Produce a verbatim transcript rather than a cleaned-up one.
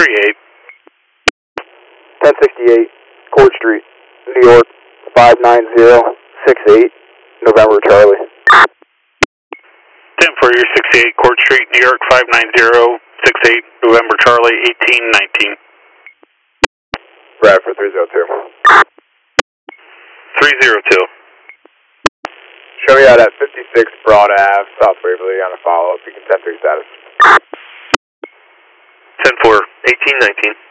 three eight. ten sixty-eight Court Street, New York, five nine zero six eight, November Charlie. ten for your sixty-eight Court Street, New York, five nine zero six eight, November Charlie, eighteen nineteen. Bradford three zero two. three zero two. Show me out at fifty-six Broad Ave, South Waverly on a follow-up. You can ten three status. ten four, eighteen nineteen.